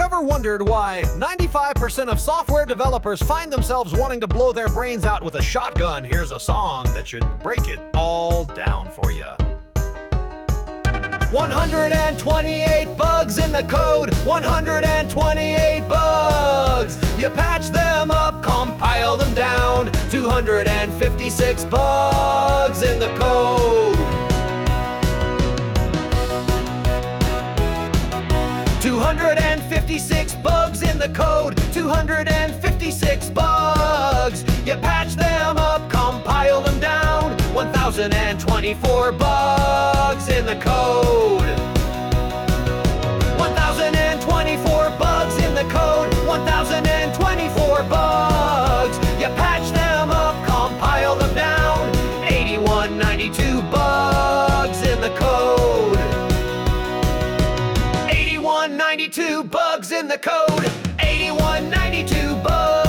Ever wondered why 95% of software developers find themselves wanting to blow their brains out with a shotgun? Here's a song that should break it all down for you. 128 bugs in the code, 128 bugs. You patch them up, compile them down. 256 bugs in the code. 256 bugs in the code, 256 bugs. You patch them up, compile them down. 1,024 bugs in the code. 1,024 bugs in the code, 1,024 bugs. You patch them up, compile them down. 8192 bugs in the code. 8192 bugs in the code, 8192 bugs.